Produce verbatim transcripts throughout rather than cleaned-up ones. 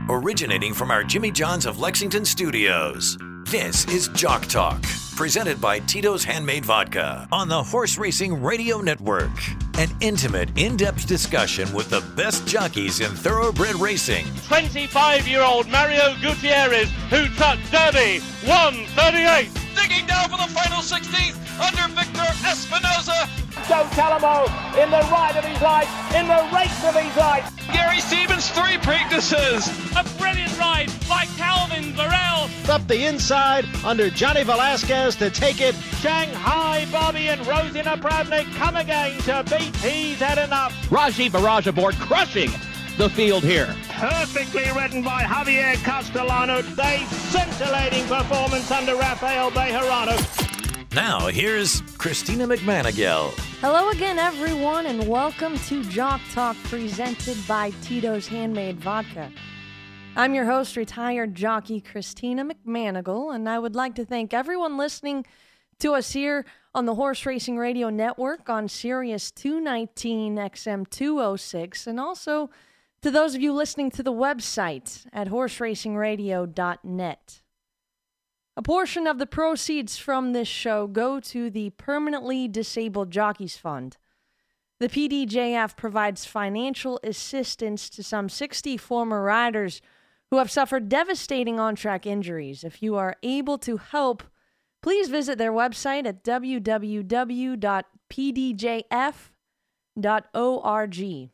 originating from our Jimmy John's of Lexington studios. This is Jock Talk, presented by Tito's Handmade Vodka on the Horse Racing Radio Network. An intimate, in-depth discussion with the best jockeys in thoroughbred racing. twenty-five-year-old Mario Gutierrez, who took Derby one thirty-eight. Digging down for the final sixteenth under Victor Espinoza. Joe Talamo in the ride of his life, in the race of his life. Gary Stevens, three Preaknesses. A brilliant ride by Calvin Varel. Up the inside under Johnny Velasquez to take it. Shanghai Bobby and Rosina Proudly come again to beat He's Had Enough. Raji Barrage aboard, crushing the field here. Perfectly ridden by Javier Castellano. A scintillating performance under Rafael Bejarano. Now, here's Christina McManigal. Hello again, everyone, and welcome to Jock Talk, presented by Tito's Handmade Vodka. I'm your host, retired jockey Christina McManigal, and I would like to thank everyone listening to us here on the Horse Racing Radio Network on Sirius two nineteen X M two oh six, and also to those of you listening to the website at horse racing radio dot net. A portion of the proceeds from this show go to the Permanently Disabled Jockeys Fund. The P D J F provides financial assistance to some sixty former riders who have suffered devastating on-track injuries. If you are able to help, please visit their website at w w w dot p d j f dot org.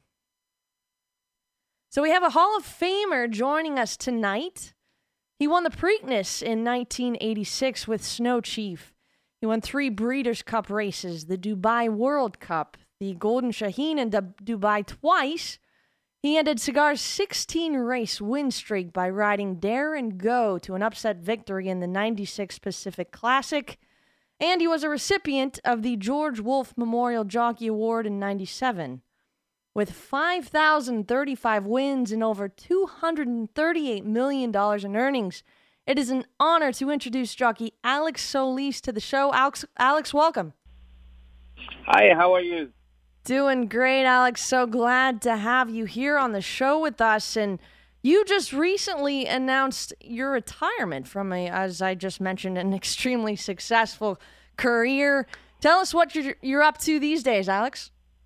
So we have a Hall of Famer joining us tonight. He won the Preakness in nineteen eighty-six with Snow Chief. He won three Breeders' Cup races, the Dubai World Cup, the Golden Shaheen in Dubai twice. He ended Cigar's sixteen-race win streak by riding Dare and Go to an upset victory in the ninety-six Pacific Classic. And he was a recipient of the George Wolfe Memorial Jockey Award in ninety-seven. With five thousand thirty-five wins and over two hundred thirty-eight million dollars in earnings, it is an honor to introduce jockey Alex Solis to the show. Alex, Alex, welcome. Hi, how are you? Doing great, Alex. So glad to have you here on the show with us. And you just recently announced your retirement from, a, as I just mentioned, an extremely successful career. Tell us what you're, you're up to these days, Alex.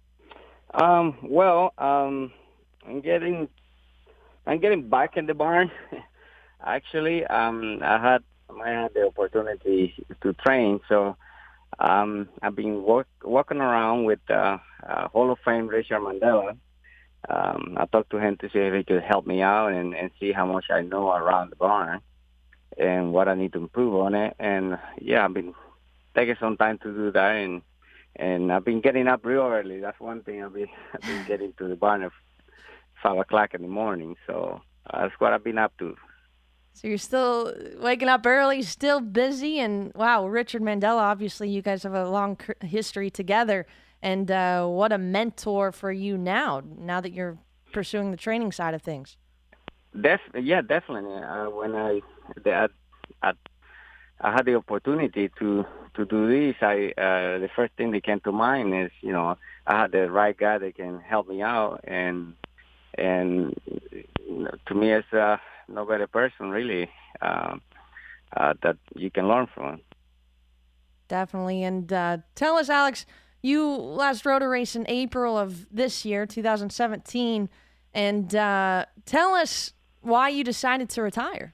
Um, well, um, I'm getting, I'm getting back in the barn. Actually, um, I had, I had the opportunity to train, so um, I've been walk, walking around with uh, uh, Hall of Fame Richard Mandella. Um, I talked to him to see if he could help me out and, and see how much I know around the barn and what I need to improve on it. And yeah, I've been taking some time to do that, and. And I've been getting up real early. That's one thing. I've been, I've been getting to the barn at five o'clock in the morning. So uh, that's what I've been up to. So you're still waking up early, still busy. And, wow, Richard Mandella, obviously you guys have a long history together. And uh, what a mentor for you now, now that you're pursuing the training side of things. Def- yeah, definitely. Uh, when I, the, I, I had the opportunity to to do this, I uh, the first thing that came to mind is, you know, I had the right guy that can help me out, and and to me, it's uh, no better person really uh, uh, that you can learn from. Definitely, and uh, tell us, Alex, you last rode a race in April of this year, two thousand seventeen, and uh, tell us why you decided to retire.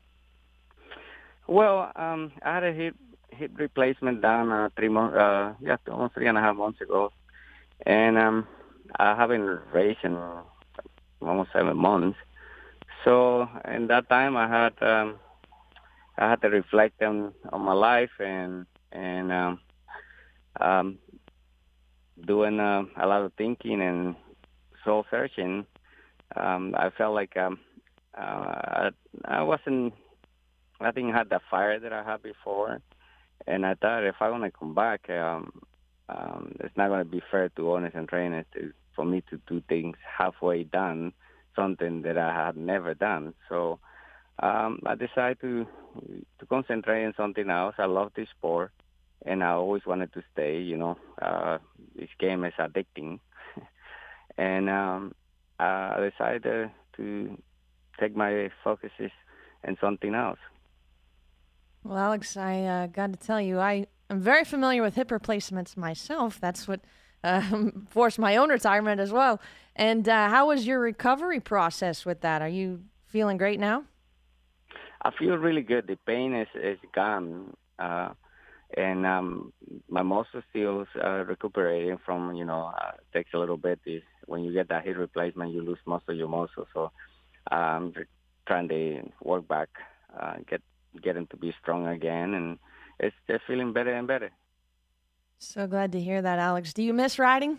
Well, um, I had a hip hip replacement done uh, three months, uh, yeah, almost three and a half months ago, and um, I haven't raced in almost seven months. So in that time, I had um, I had to reflect on, on my life and and um, um, doing uh, a lot of thinking and soul searching. Um, I felt like um, uh, I, I wasn't. I didn't have the fire that I had before, and I thought if I want to come back, um, um, it's not going to be fair to owners and trainers to, for me to do things halfway done, something that I had never done. So um, I decided to to concentrate on something else. I love this sport, and I always wanted to stay. You know, uh, this game is addicting, and um, I decided to take my focuses and something else. Well, Alex, I uh, got to tell you, I am very familiar with hip replacements myself. That's what um, forced my own retirement as well. And uh, how was your recovery process with that? Are you feeling great now? I feel really good. The pain is, is gone. Uh, and um, my muscle still uh, recuperating from, you know, uh, takes a little bit. Is when you get that hip replacement, you lose most of your muscle. So I'm um, trying to work back, uh, get get him to be strong again, and it's just feeling better and better. So glad to hear that, Alex. Do you miss riding?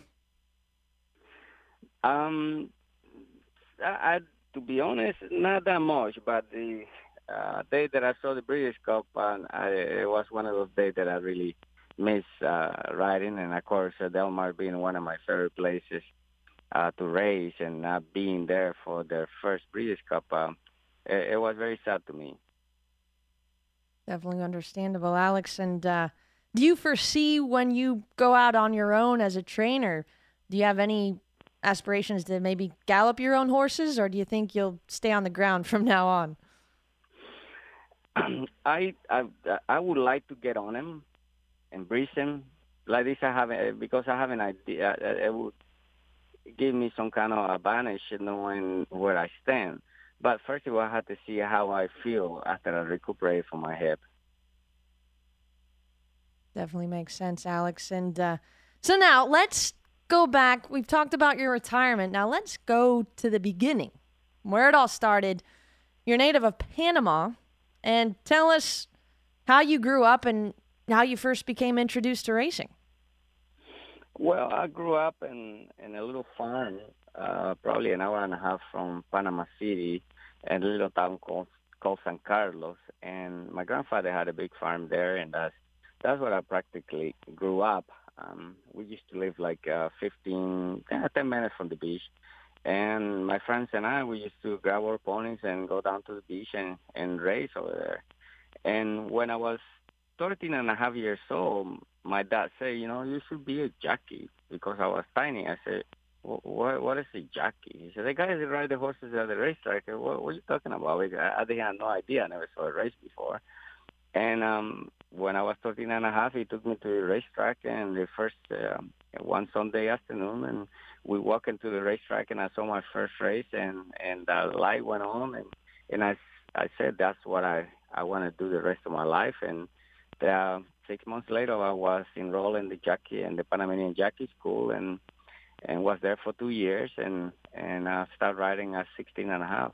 Um, I, I to be honest, not that much, but the uh, day that I saw the British Cup, and I, it was one of those days that I really miss uh, riding, and of course, uh, Del Mar being one of my favorite places uh, to race, and not being there for their first British Cup, uh, it, it was very sad to me. Definitely understandable, Alex. And uh, do you foresee when you go out on your own as a trainer, do you have any aspirations to maybe gallop your own horses, or do you think you'll stay on the ground from now on? I, I I would like to get on him and breeze him. Like this, I have a, because I have an idea. It would give me some kind of advantage knowing where I stand. But first of all, I had to see how I feel after I recuperate from my hip. Definitely makes sense, Alex. And uh, so now let's go back. We've talked about your retirement. Now let's go to the beginning, where it all started. You're native of Panama, and tell us how you grew up and how you first became introduced to racing. Well, I grew up in, in a little farm, uh, probably an hour and a half from Panama City, in a little town called, called San Carlos. And my grandfather had a big farm there, and that's, that's where I practically grew up. Um, we used to live like uh, fifteen, ten minutes from the beach. And my friends and I, we used to grab our ponies and go down to the beach and, and race over there. And when I was thirteen and a half years old, my dad said, you know, you should be a jockey, because I was tiny. I said, what, what is a jockey? He said, the guys that ride the horses at the racetrack. What, what are you talking about? I, I had no idea. I never saw a race before. And um, when I was thirteen and a half, he took me to the racetrack, and the first uh, one Sunday afternoon, and we walked into the racetrack, and I saw my first race, and, and the light went on, and, and I, I said, that's what I, I want to do the rest of my life. And uh, six months later, I was enrolled in the jockey and the Panamanian Jockey School, and and was there for two years, and, and I started riding at sixteen and a half.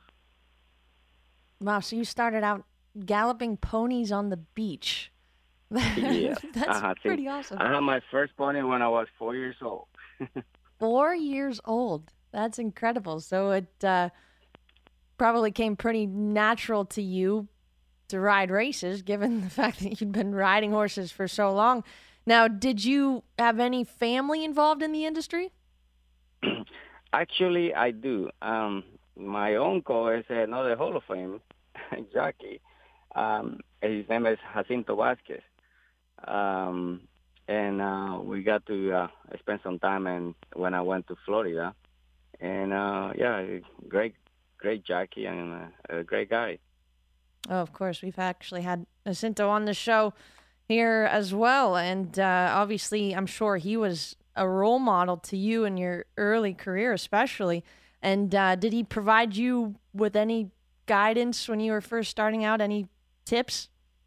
Wow, so you started out galloping ponies on the beach. Yeah. That's uh-huh. pretty awesome. I had my first pony when I was four years old. Four years old. That's incredible. So it uh, probably came pretty natural to you to ride races, given the fact that you'd been riding horses for so long. Now, did you have any family involved in the industry? Actually, I do. Um, my uncle is another Hall of Fame jockey. Um, his name is Jacinto Vasquez. Um, and uh, we got to uh, spend some time in, when I went to Florida. And, uh, yeah, great, great jockey and a, a great guy. Oh, of course. We've actually had Jacinto on the show here as well. And uh, obviously, I'm sure he was a role model to you in your early career, especially. And uh, did he provide you with any guidance when you were first starting out? Any tips?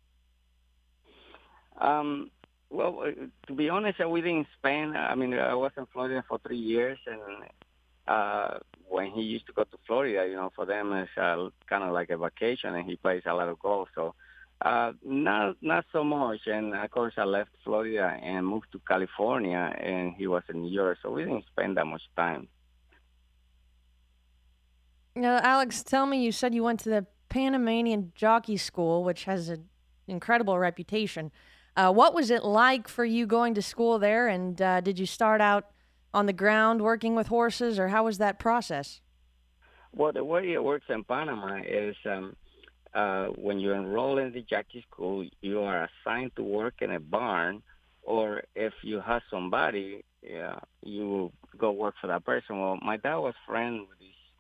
Um, well, to be honest, we didn't spend, I mean, I was in Florida for three years, and uh, when he used to go to Florida, you know, for them it's uh, kind of like a vacation, and he plays a lot of golf. So uh, not not so much. And, of course, I left Florida and moved to California, and he was in New York, so we didn't spend that much time. Now, Alex, tell me, you said you went to the Panamanian Jockey School, which has an incredible reputation. Uh, what was it like for you going to school there, and uh, did you start out on the ground working with horses, or how was that process? Well, the way it works in Panama is um, uh, when you enroll in the jockey school, you are assigned to work in a barn, or if you have somebody, yeah, you go work for that person. Well, my dad was friends with these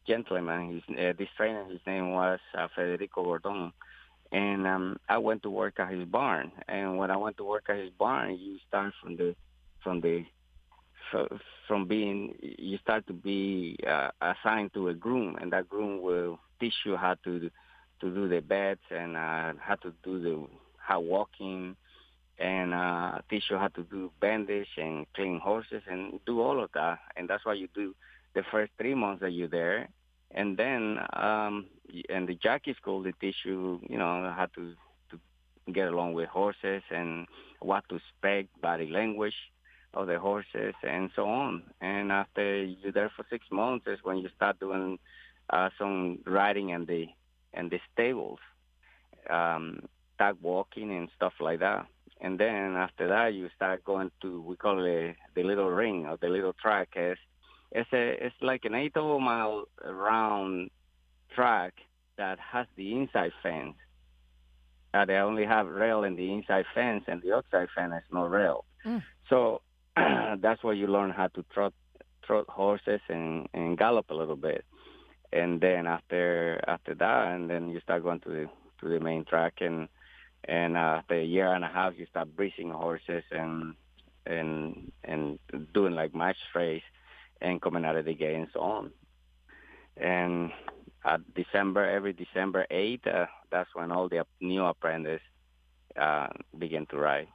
gentleman. His, uh, this trainer, his name was uh, Federico Gordon. And um, I went to work at his barn. And when I went to work at his barn, you start from the, from the, from being, you start to be uh, assigned to a groom, and that groom will teach you how to, to do the beds and uh, how to do the, how walking, and uh, teach you how to do bandage and clean horses and do all of that. And that's what you do the first three months that you're there. And then, um, in the jockey school, they teach you, you know, how to, to get along with horses and what to expect, body language of the horses, and so on. And after you're there for six months is when you start doing uh, some riding in the in the stables, um, tag walking and stuff like that. And then after that, you start going to, we call it the little ring or the little track. It's, it's, a, it's like an eight mile round track that has the inside fence. Uh, they only have rail in the inside fence, and the outside fence has no rail. Mm. So that's where you learn how to trot, trot horses and, and gallop a little bit. And then after after that, and then you start going to the to the main track, and and uh, after a year and a half, you start breezing horses and and and doing like match race and coming out of the gate and so on. And at December, every December eighth, uh, that's when all the new apprentices uh, begin to ride.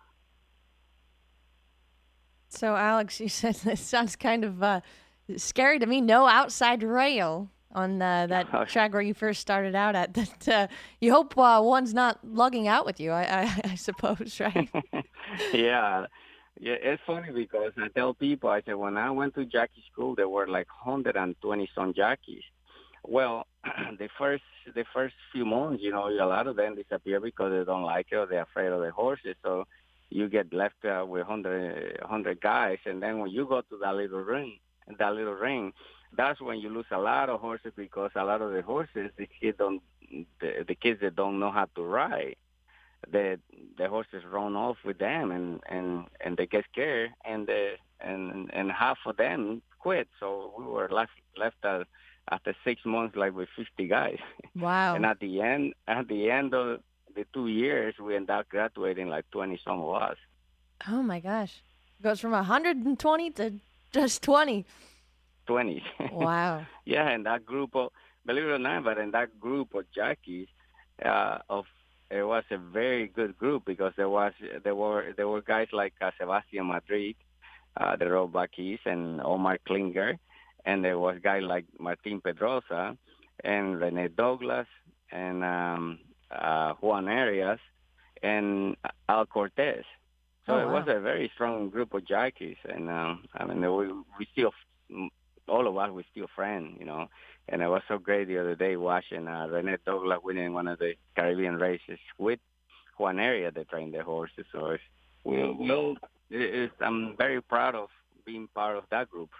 So, Alex, you said this sounds kind of uh, scary to me. No outside rail on uh, that track where you first started out at. That uh, you hope uh, one's not lugging out with you, I, I, I suppose, right? yeah. Yeah, it's funny because I tell people, I said, when I went to jockey school, there were like one hundred twenty some jockeys. Well, the first the first few months, you know, a lot of them disappear because they don't like it or they're afraid of the horses. So you get left uh, with one hundred, one hundred guys, and then when you go to that little ring, that little ring, that's when you lose a lot of horses because a lot of the horses, the kids don't, the, the kids that don't know how to ride, the the horses run off with them, and, and, and they get scared, and the, and and half of them quit. So we were left left uh, after six months like with fifty guys. Wow! And at the end, at the end of the two years, we ended up graduating like twenty some of us. Oh my gosh! It goes from one hundred twenty to just twenty. twenty. Wow. Yeah, and that group of, believe it or not, but in that group of jockeys, uh, of it was a very good group because there was there were there were guys like uh, Sebastian Madrid, uh, the road back east, and Omar Klinger, and there was guys like Martin Pedrosa and Rene Douglas and um, uh, Juan Arias and Al Cortez. So oh, it wow. was a very strong group of jockeys, and um, I mean we we still all of us were still friends, you know. And it was so great the other day watching uh, Rene Douglas winning one of the Caribbean races with Juan Arias that trained the horses. So it's, we'll, we'll, it's, I'm very proud of being part of that group.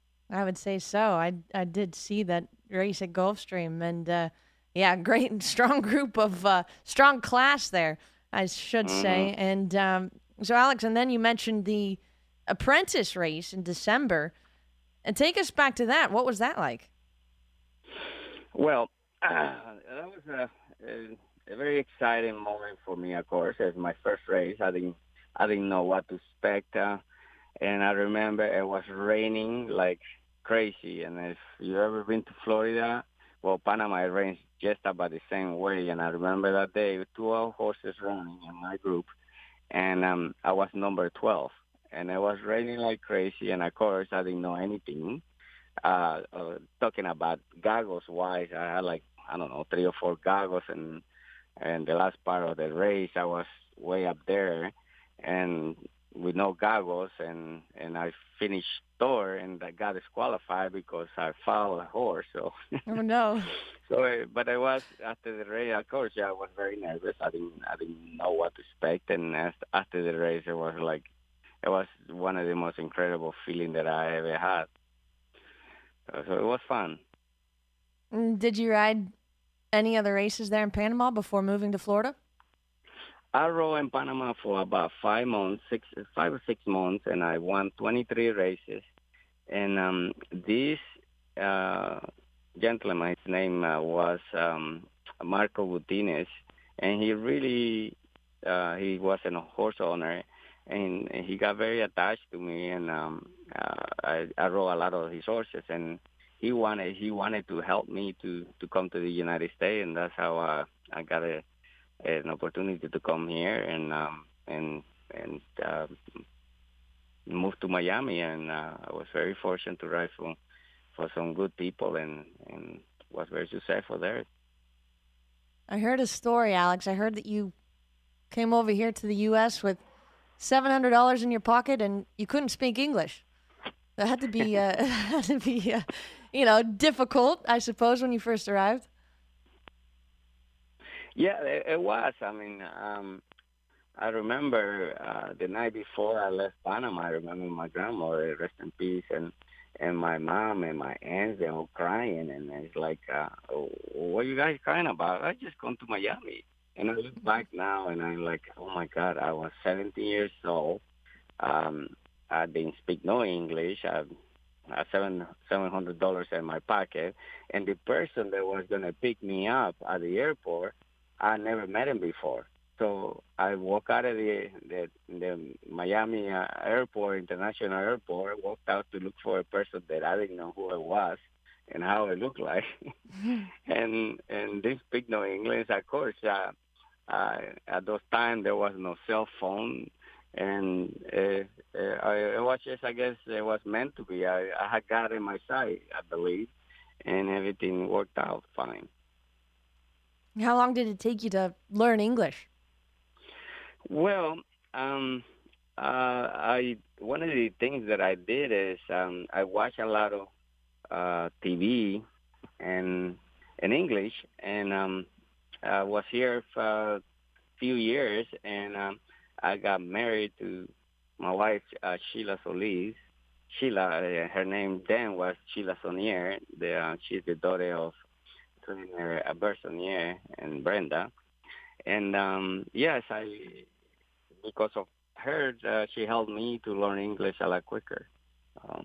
I would say so. I, I did see that race at Gulfstream, and uh, yeah, great and strong group of uh, strong class there, I should mm-hmm. say. And um, so, Alex, and then you mentioned the apprentice race in December. And take us back to that. What was that like? Well, uh, that was a, a, a very exciting moment for me, of course. It was my first race. I didn't, I didn't know what to expect. Uh, and I remember it was raining like crazy. And if you've ever been to Florida, well, Panama, it rains just about the same way. And I remember that day, twelve horses running in my group. And um, I was number twelve. And it was raining like crazy. And, of course, I didn't know anything. Uh, uh, talking about goggles-wise, I had like, I don't know, three or four goggles. And and the last part of the race, I was way up there and with no goggles. And, and I finished third, and I got disqualified because I fouled a horse. So. Oh, no. So, but I was, after the race, of course, yeah, I was very nervous. I didn't, I didn't know what to expect. And as, after the race, it was like, it was one of the most incredible feelings that I ever had. So it was fun. Did you ride any other races there in Panama before moving to Florida? I rode in Panama for about five months, six, five or six months, and I won twenty-three races. And um, this uh, gentleman. His name uh, was um, Marco Gutierrez, and he really uh, he was a horse owner, and, and he got very attached to me, and um, uh, I, I rode a lot of his horses, and he wanted he wanted to help me to, to come to the United States, and that's how uh, I got a, an opportunity to come here and um, and and uh, move to Miami, and uh, I was very fortunate to ride for for some good people, and, and was very successful there. I heard a story, Alex. I heard that you came over here to the U S with seven hundred dollars in your pocket, and you couldn't speak English. That had to be, uh, had to be, uh, you know, difficult, I suppose, when you first arrived. Yeah, it, it was. I mean, um, I remember uh, the night before I left Panama. I remember my grandmother, rest in peace, and and my mom and my aunts, they were crying, and it's like, uh, oh, what are you guys crying about? I just come to Miami. And I look back now, and I'm like, oh, my God, I was seventeen years old. Um, I didn't speak no English. I had seven seven hundred dollars in my pocket, and the person that was gonna pick me up at the airport, I never met him before. So I walked out of the the, the Miami uh, Airport, International Airport, walked out to look for a person that I didn't know who I was and how I looked like, and and they speak no English. Of course, uh, uh, at those times there was no cell phone. And uh, uh, it was just, I guess, it was meant to be. I, I had God in my side, I believe, and everything worked out fine. How long did it take you to learn English? Well, um, uh, I one of the things that I did is um, I watched a lot of uh, T V and in English, and um, I was here for a few years, and um, I got married to my wife, uh, Sheila Solis. Sheila, uh, her name then was Sheila Sonier. The, uh, she's the daughter of Trainer Albert Sonier and Brenda. And um, yes, I because of her, uh, she helped me to learn English a lot quicker. Um,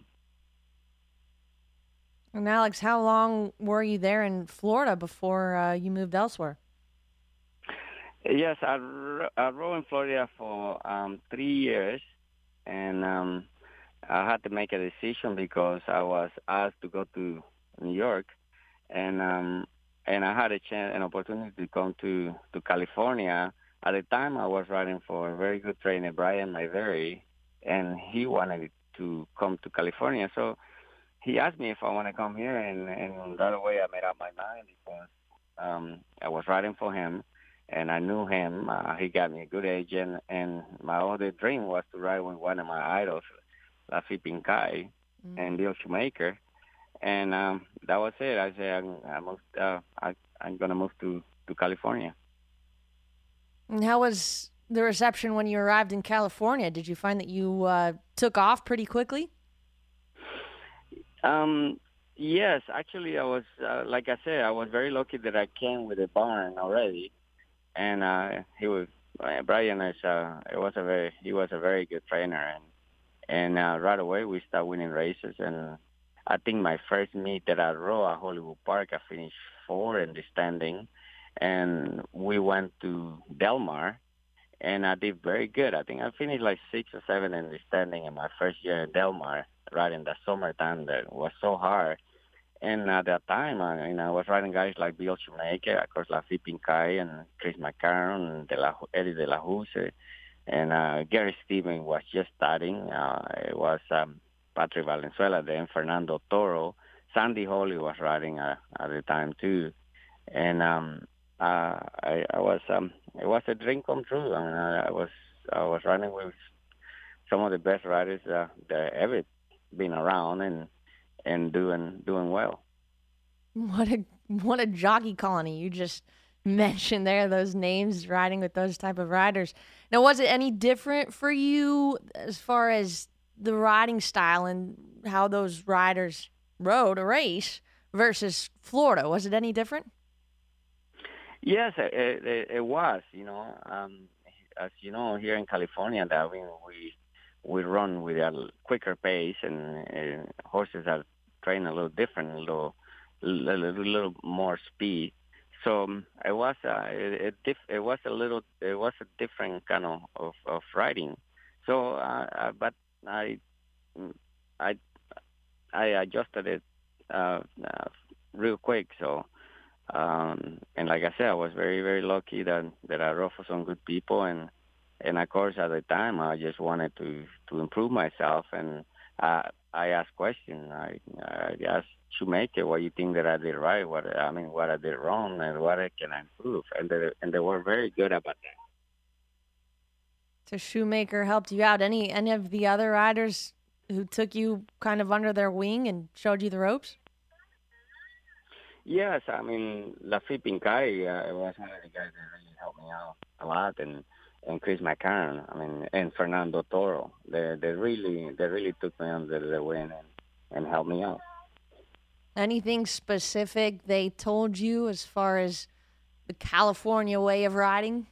and Alex, how long were you there in Florida before uh, you moved elsewhere? Yes, I, I rode in Florida for um, three years, and um, I had to make a decision because I was asked to go to New York, and um, and I had a chance, an opportunity to come to, to California. At the time, I was riding for a very good trainer, Brian Mayberry, and he wanted to come to California. So he asked me if I want to come here, and, and right away I made up my mind because um, I was riding for him. And I knew him. Uh, he got me a good agent. And my other dream was to ride with one of my idols, Laffy Pincay mm-hmm. and Bill Shoemaker. And um, that was it. I said, I'm, I moved, uh, I, I'm going to move to, to California. And how was the reception when you arrived in California? Did you find that you uh, took off pretty quickly? Um, yes. Actually, I was, uh, like I said, I was very lucky that I came with a barn already. And uh, he was uh, Brian is uh, it was a very he was a very good trainer, and and uh, right away we started winning races. And I think my first meet that I rode at Hollywood Park, I finished four in the standing, and we went to Del Mar, and I did very good. I think I finished like six or seven in the standing in my first year in Del Mar, right in the summertime that was so hard. And at that time, I, you know, I was riding guys like Bill Shoemaker, of course, Laffy Pincay and Chris McCarron, and De La, Eddie De La Huse, and uh, Gary Stevens was just starting. Uh, it was um, Patrick Valenzuela, then Fernando Toro. Sandy Holly was riding uh, at the time too, and um, uh, I, I was um, it was a dream come true. I mean, I, I was I was riding with some of the best riders uh, that ever been around, and. and doing doing well. What a what a jockey colony you just mentioned there, those names, riding with those type of riders. Now, was it any different for you as far as the riding style and how those riders rode a race versus Florida? Was it any different? Yes, it, it, it was. You know, um, as you know, here in California, that I mean, we we run with a quicker pace, and, and horses are trained a little different, a little a little, little more speed. So um, it was uh, it, it, diff- it was a little it was a different kind of of, of riding. So, uh, uh, but I I I adjusted it uh, uh, real quick. So, um, and like I said, I was very very lucky that that I rode for some good people, and and of course at the time I just wanted to to improve myself, and uh, I asked questions. I I asked Shoemaker, what you think that I did right, what I mean, what I did wrong, and what I can improve, and they and they were very good about that. So Shoemaker helped you out. Any any of the other riders who took you kind of under their wing and showed you the ropes? Yes, I mean, Lafitte Pincay uh, was one of the guys that really helped me out a lot, and and Chris McCarron, I mean, and Fernando Toro. They they really they really took me under the wing and, and helped me out. Anything specific they told you as far as the California way of riding?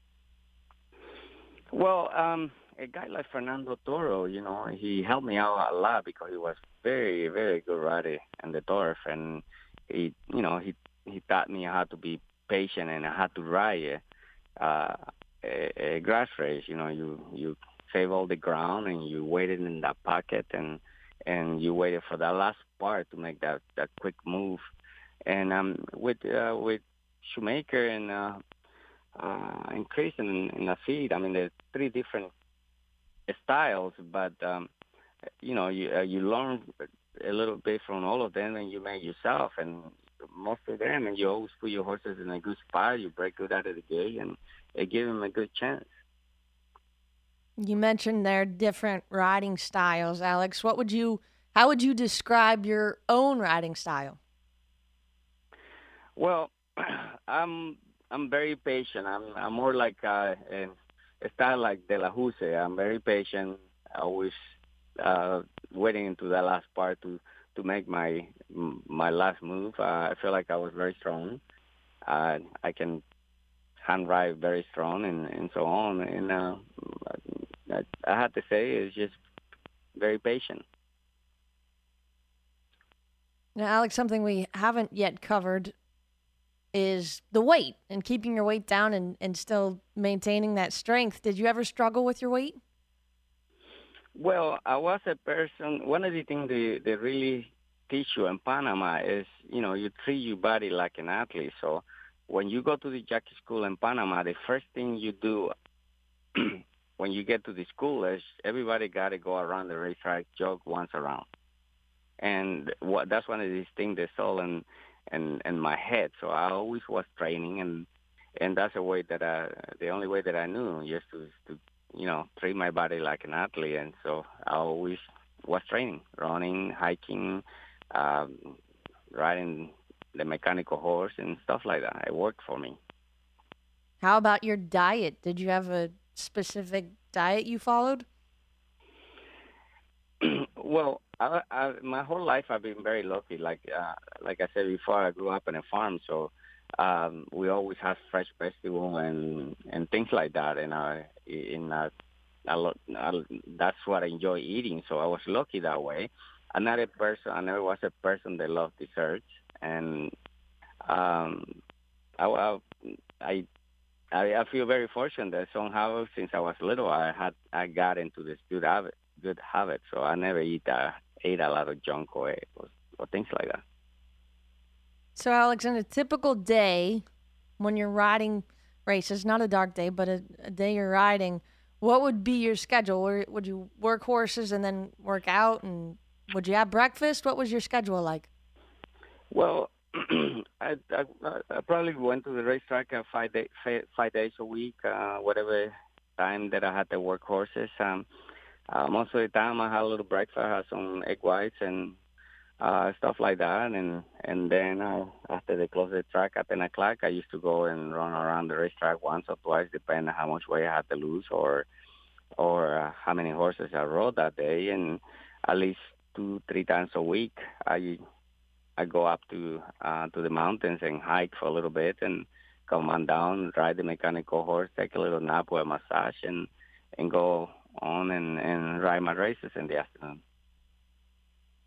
Well, um, a guy like Fernando Toro, you know, he helped me out a lot because he was very, very good rider in the turf, and he, you know, he he taught me how to be patient and how to ride uh, a, a grass race. You know, you you save all the ground and you waited in that pocket and and you waited for that last part to make that, that quick move. And um, with uh, with Shoemaker and uh, uh, and Chris and, and Lafitte, I mean, there's three different styles, but um, you know, you uh, you learn a little bit from all of them, and you make yourself. And most of them, and you always put your horses in a good spot. You break good out of the gate, and it gives them a good chance. You mentioned their different riding styles, Alex. What would you, how would you describe your own riding style? Well, I'm I'm very patient. I'm I'm more like uh, a, a style like De La Huse. I'm very patient. Always uh, waiting into the last part to, to make my my last move. Uh, I feel like I was very strong. Uh, I can hand ride very strong and, and so on. And uh, I, I have to say, it's just very patient. Now, Alex, something we haven't yet covered is the weight and keeping your weight down and, and still maintaining that strength. Did you ever struggle with your weight? Well, I was a person, one of the things they, they really teach you in Panama is, you know, you treat your body like an athlete. So when you go to the jockey school in Panama, the first thing you do when you get to the school is everybody got to go around the racetrack, jog once around. And what, that's one of these things they saw in, in, in my head. So I always was training, and and that's a way that I, the only way that I knew, just to, to, you know, treat my body like an athlete. And so I always was training, running, hiking, um, riding the mechanical horse and stuff like that. It worked for me. How about your diet? Did you have a specific diet you followed? Well, I, I, my whole life I've been very lucky. Like uh, like I said before, I grew up in a farm, so um, we always have fresh vegetable and and things like that. And I in uh, I, I, that's what I enjoy eating. So I was lucky that way. I'm not a person. I never was a person that loved desserts, and um, I, I I I feel very fortunate that somehow since I was little I had I got into this good habit. good habit, so I never eat uh, ate a lot of junk or, or, or things like that. So, Alex, on a typical day, when you're riding races, not a dark day, but a, a day you're riding, what would be your schedule? Or would you work horses and then work out, and would you have breakfast? What was your schedule like? Well, I, I, I probably went to the racetrack uh, five, day, five days a week, uh, whatever time that I had to work horses. Um, Uh, most of the time, I had a little breakfast, I had some egg whites and uh, stuff like that. And and then uh, after they close the track at ten o'clock, I used to go and run around the racetrack once or twice, depending on how much weight I had to lose or or uh, how many horses I rode that day. And at least two, three times a week, I I go up to uh, to the mountains and hike for a little bit and come on down, ride the mechanical horse, take a little nap or a massage, and and go on and, and ride my races in the afternoon.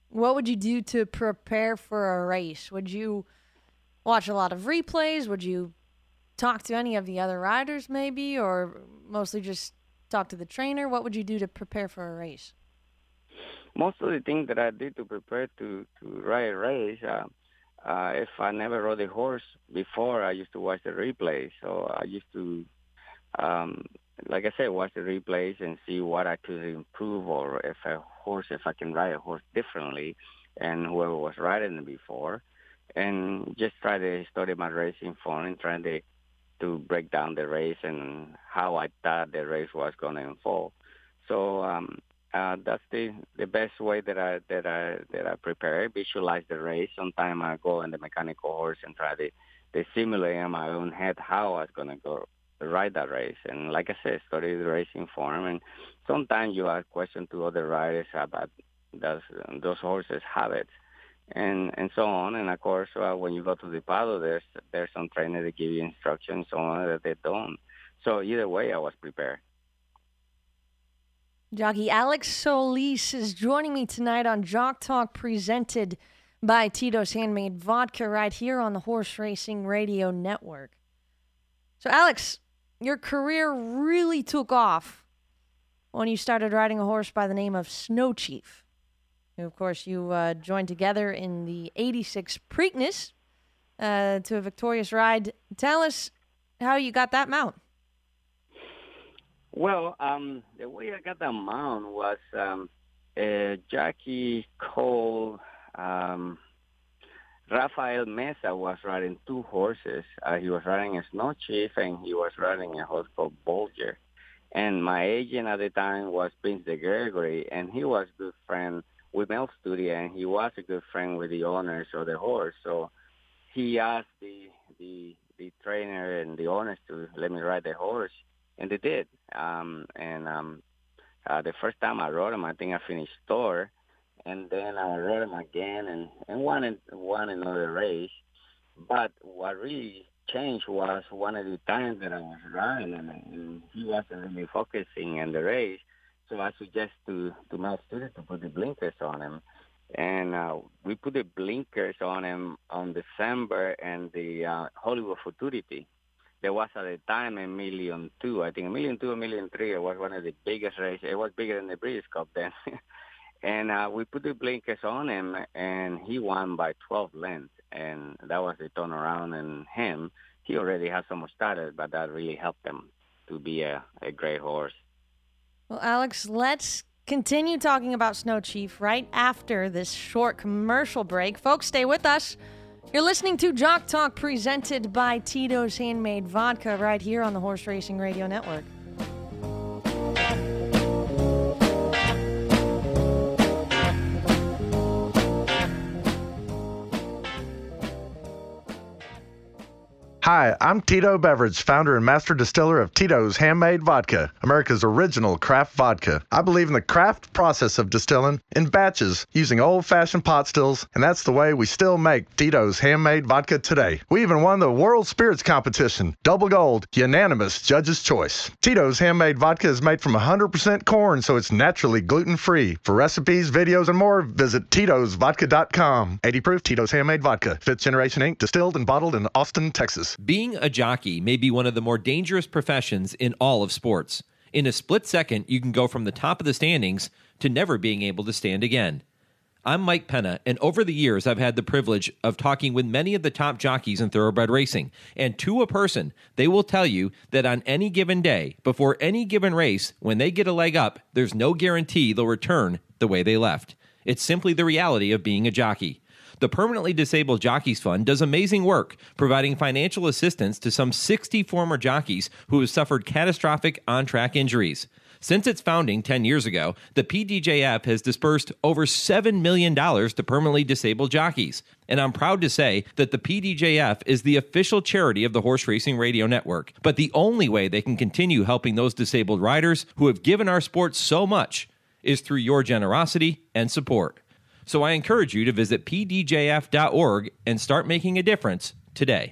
what would you do to prepare for a race? Would you watch a lot of replays? Would you talk to any of the other riders maybe, or mostly just talk to the trainer? What would you do to prepare for a race? Most of the things that I did to prepare to, to ride a race, uh, uh, if I never rode a horse before, I used to watch the replays. So I used to, um, like I said, watch the replays and see what I could improve, or if a horse, if I can ride a horse differently, and whoever was riding it before, and just try to study my racing form and trying to to break down the race and how I thought the race was going to unfold. So um, uh, that's the, the best way that I that I that I prepare. Visualize the race. Sometimes I go on the mechanical horse and try to, to simulate in my own head how I was going to go ride that race. And like I said, study the racing form. And sometimes you ask questions to other riders about those those horses' habits. And and so on, and of course, uh, when you go to the paddock, there's there's some trainer that give you instructions, so on that they don't. So either way, I was prepared. Jockey Alex Solis is joining me tonight on Jock Talk, presented by Tito's Handmade Vodka, right here on the Horse Racing Radio Network. So, Alex, your career really took off when you started riding a horse by the name of Snow Chief. Of course, you uh, joined together in the eighty-six Preakness uh, to a victorious ride. Tell us how you got that mount. Well, um, the way I got that mount was um, uh, Jackie Cole, um, Rafael Mesa was riding two horses. Uh, he was riding a Snow Chief, and he was riding a horse called Bolger. And my agent at the time was Vince de Gregory, and he was a good friend with Mel Studio, and he was a good friend with the owners of the horse. So he asked the the the trainer and the owners to let me ride the horse, and they did. Um, and um, uh, the first time I rode him, I think I finished third, and then I rode him again and, and won, won another race. But what really changed was one of the times that I was riding him, and he wasn't really focusing on the race. So I suggest to, to my student to put the blinkers on him. And uh, we put the blinkers on him on December and the uh, Hollywood Futurity. There was at the time a million two. I think a million two, a million three. It was one of the biggest races. It was bigger than the British Cup then. and uh, we put the blinkers on him, and he won by twelve lengths. And that was the turnaround in him. He already had so much started, but that really helped him to be a, a great horse. Well, Alex, let's continue talking about Snow Chief right after this short commercial break. Folks, stay with us. You're listening to Jock Talk, presented by Tito's Handmade Vodka, right here on the Horse Racing Radio Network. Hi, I'm Tito Beverage, founder and master distiller of Tito's Handmade Vodka, America's original craft vodka. I believe in the craft process of distilling in batches using old-fashioned pot stills, and that's the way we still make Tito's Handmade Vodka today. We even won the World Spirits Competition, double gold, unanimous judge's choice. Tito's Handmade Vodka is made from one hundred percent corn, so it's naturally gluten-free. For recipes, videos, and more, visit Titos Vodka dot com. eighty proof Tito's Handmade Vodka, fifth Generation Incorporated, distilled and bottled in Austin, Texas. Being a jockey may be one of the more dangerous professions in all of sports. In a split second, you can go from the top of the standings to never being able to stand again. I'm Mike Penna, and over the years, I've had the privilege of talking with many of the top jockeys in thoroughbred racing. And to a person, they will tell you that on any given day, before any given race, when they get a leg up, there's no guarantee they'll return the way they left. It's simply the reality of being a jockey. The Permanently Disabled Jockeys Fund does amazing work, providing financial assistance to some sixty former jockeys who have suffered catastrophic on-track injuries. Since its founding ten years ago, the P D J F has dispersed over seven million dollars to permanently disabled jockeys. And I'm proud to say that the P D J F is the official charity of the Horse Racing Radio Network. But the only way they can continue helping those disabled riders who have given our sport so much is through your generosity and support. So I encourage you to visit P D J F dot org and start making a difference today.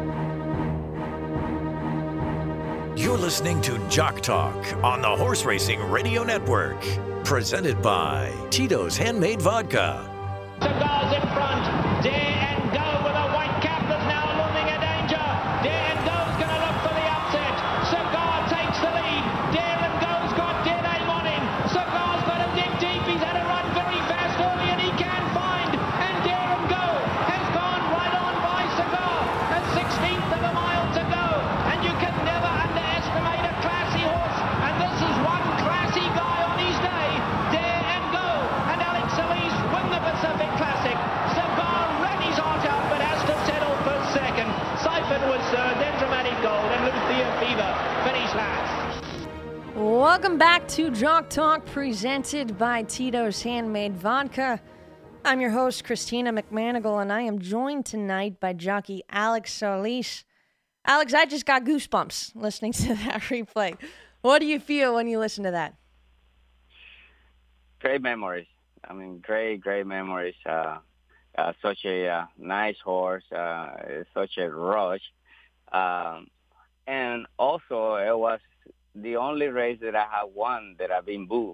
You're listening to Jock Talk on the Horse Racing Radio Network, presented by Tito's Handmade Vodka. Cigars in front. Dare and Go with a white cap that's now looming a danger. Dare and Go's going to look for the upset. Cigar takes the lead. Dare and Go's got dead aim on him. Cigar's got him deep deep. He's had a run very fast early and he can find. And Dare and Go has gone right on by Cigar. A sixteenth of a mile to go. And you can never underestimate a classy horse. And this is one classy guy on his day. Dare and Go and Alex Solis win the Pacific Classic. Cigar ran his heart out but has to settle for second. Siphon was third, then Dramatic Gold and Luthia Fever finished last. Welcome back to Jock Talk, presented by Tito's Handmade Vodka. I'm your host, Christina McManigal, and I am joined tonight by jockey Alex Solis. Alex, I just got goosebumps listening to that replay. What do you feel when you listen to that? Great memories. I mean, great, great memories. Uh, uh, such a uh, nice horse, uh, such a rush. Um, and also, it was the only race that I have won that I've been booed.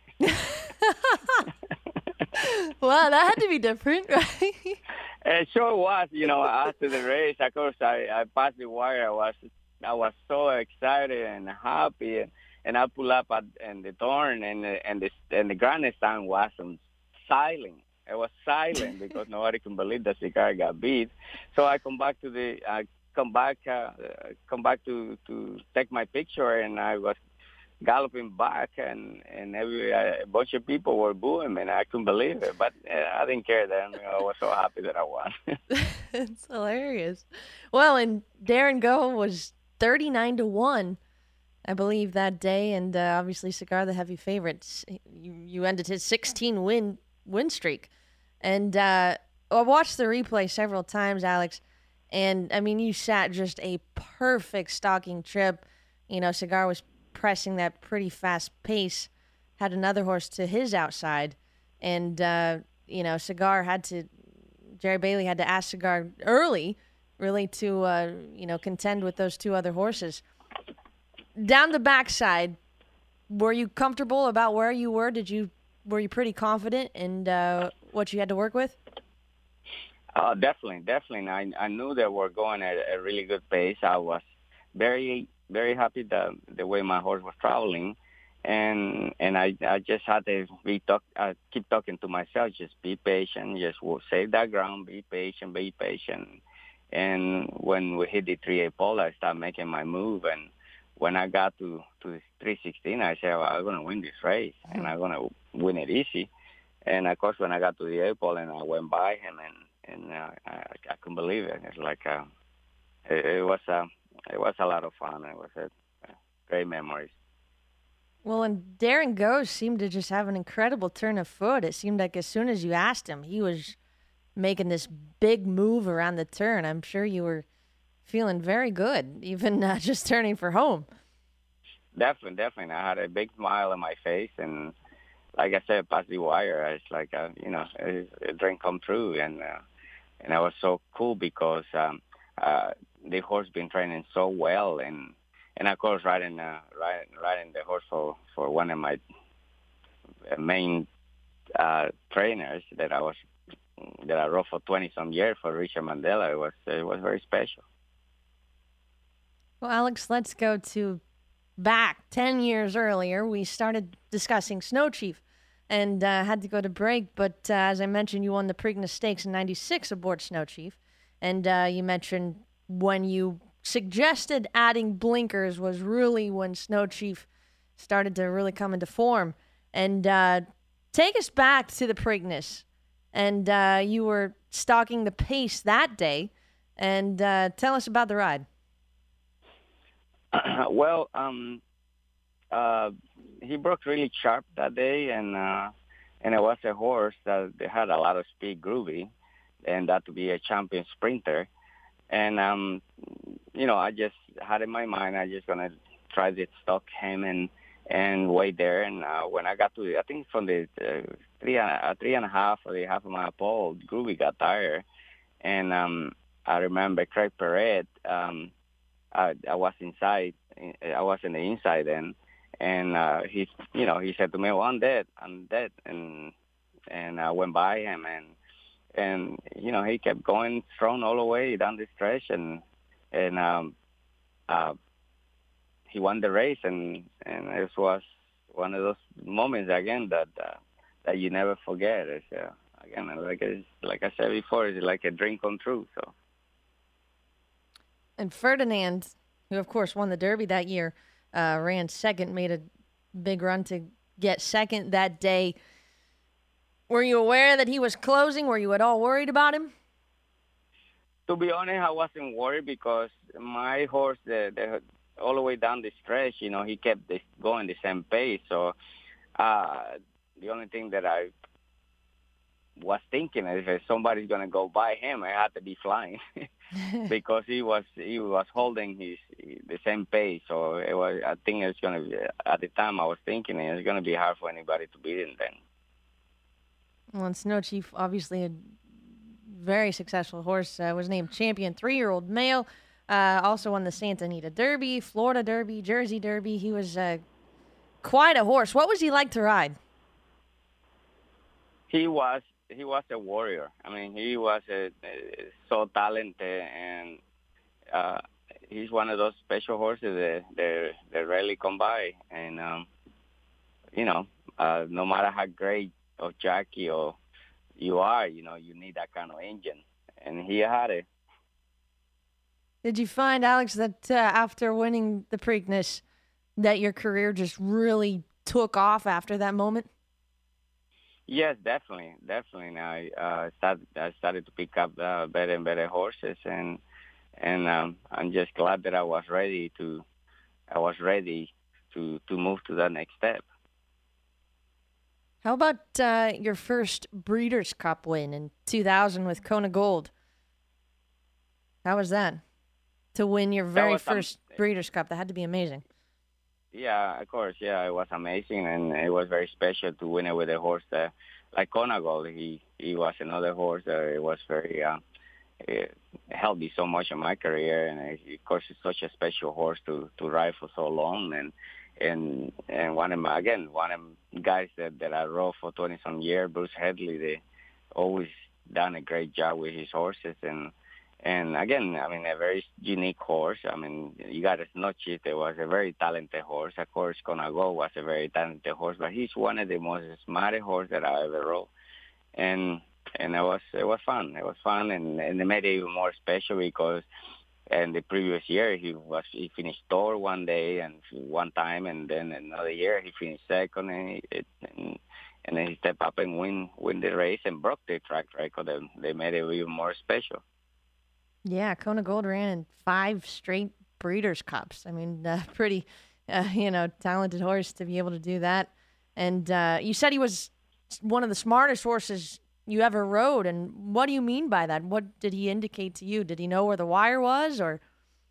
Wow, that had to be different, right? It sure was. You know, after the race, of course, I, I passed the wire. I was I was so excited and happy, and, and I pull up at and the turn, and and the and the grandstand was silent. It was silent because nobody can believe the Cigar got beat. So I come back to the I come back uh, come back to, to take my picture, and I was galloping back, and and every uh, a bunch of people were booing me, and I couldn't believe it. But uh, I didn't care then. You know, I was so happy that I won. It's hilarious. Well, and Darren Go was thirty-nine to one, I believe, that day, and uh, obviously Cigar the heavy favorites. You you ended his sixteen win win streak, and uh, I watched the replay several times, Alex. And I mean, you sat just a perfect stalking trip. You know, Cigar was pressing that pretty fast pace, had another horse to his outside, and uh, you know, Cigar had to, Jerry Bailey had to ask Cigar early, really, to uh, you know, contend with those two other horses. Down the backside, were you comfortable about where you were? Did you were you pretty confident in uh, what you had to work with? Uh, definitely, definitely. I I knew that we're going at a really good pace. I was very very happy the the way my horse was traveling, and and I I just had to be talk uh, keep talking to myself, just be patient, just save that ground, be patient, be patient. And when we hit the three eight pole, I started making my move, and when I got to to the three sixteen, I said, well, I'm gonna win this race, mm-hmm. and I'm gonna win it easy. And of course, when I got to the eight pole and I went by him, and and uh, I I couldn't believe it. It's like uh, it, it was a. Uh, It was a lot of fun. It was a, uh, great memories. Well, and Darren Go seemed to just have an incredible turn of foot. It seemed like as soon as you asked him, he was making this big move around the turn. I'm sure you were feeling very good, even uh, just turning for home. Definitely, definitely. I had a big smile on my face, and like I said, past the wire, it's like, uh, you know, a, a dream come true. And uh, and it was so cool because um, uh, the horse been training so well, and and of course riding uh, riding riding the horse for, for one of my main uh, trainers that I was that I rode for twenty some years for Richard Mandela. It was it was very special. Well, Alex, let's go to back ten years earlier. We started discussing Snow Chief, and uh, had to go to break. But uh, as I mentioned, you won the Preakness Stakes in ninety-six aboard Snow Chief, and uh, you mentioned when you suggested adding blinkers was really when Snow Chief started to really come into form. And uh, take us back to the Preakness. And uh, you were stalking the pace that day. And uh, tell us about the ride. Well, um, uh, he broke really sharp that day, and uh, and it was a horse that had a lot of speed, Groovy, and that to be a champion sprinter. And, um, you know, I just had in my mind, I just going to try to stalk him and, and wait there. And uh, when I got to, the, I think from the uh, three, uh, three and a half or the half of my pole, Groovy got tired. And um, I remember Craig Perret, um, I, I was inside, I was in the inside then. And uh, he, you know, he said to me, well, I'm dead, I'm dead. And, and I went by him, and and you know he kept going strong all the way down the stretch, and and um, uh, he won the race, and and it was one of those moments again that uh, that you never forget. It's, uh, again, like it's, like I said before, it's like a dream come true. So. And Ferdinand, who of course won the Derby that year, uh, ran second, made a big run to get second that day. Were you aware that he was closing? Were you at all worried about him? To be honest, I wasn't worried because my horse, the, the all the way down the stretch, you know, he kept this, going the same pace. So uh, the only thing that I was thinking is if somebody's going to go by him, I had to be flying because he was he was holding his the same pace. So it was. I think it's going to be, at the time I was thinking it's going to be hard for anybody to beat him then. Well, and Snow Chief, obviously a very successful horse, uh, was named champion, three-year-old male. Uh, also won the Santa Anita Derby, Florida Derby, Jersey Derby. He was uh, quite a horse. What was he like to ride? He was he was a warrior. I mean, he was a, a, so talented, and uh, he's one of those special horses that they they rarely come by. And um, you know, uh, no matter how great of jockey or you are, you know, you need that kind of engine, and he had it. Did you find, Alex, that uh, after winning the Preakness, that your career just really took off after that moment? Yes, definitely, definitely. Now I uh, started, I started to pick up uh, better and better horses, and and um, I'm just glad that I was ready to, I was ready to to move to that next step. How about uh, your first Breeders' Cup win in two thousand with Kona Gold? How was that? To win your very first um, Breeders' Cup, that had to be amazing. Yeah, of course. Yeah, it was amazing, and it was very special to win it with a horse that, like Kona Gold. He he was another horse that it was very uh, it helped me so much in my career, and it, of course, it's such a special horse to to ride for so long, and and and one of my again one of the guys that that I rode for twenty some years, Bruce Headley. They always done a great job with his horses, and. And again, I mean, a very unique horse. I mean, you got to not cheat. It was a very talented horse. Of course, Kona Gold was a very talented horse, but he's one of the most smartest horses that I ever rode. And and it was it was fun. It was fun, and, and it made it even more special because in the previous year he was he finished third one day and one time, and then another year he finished second, and he, it, and, and then he stepped up and win win the race and broke the track record. And they made it even more special. Yeah, Kona Gold ran in five straight Breeders' Cups. I mean, uh, pretty, uh, you know, talented horse to be able to do that. And uh, you said he was one of the smartest horses you ever rode. And what do you mean by that? What did he indicate to you? Did he know where the wire was, or?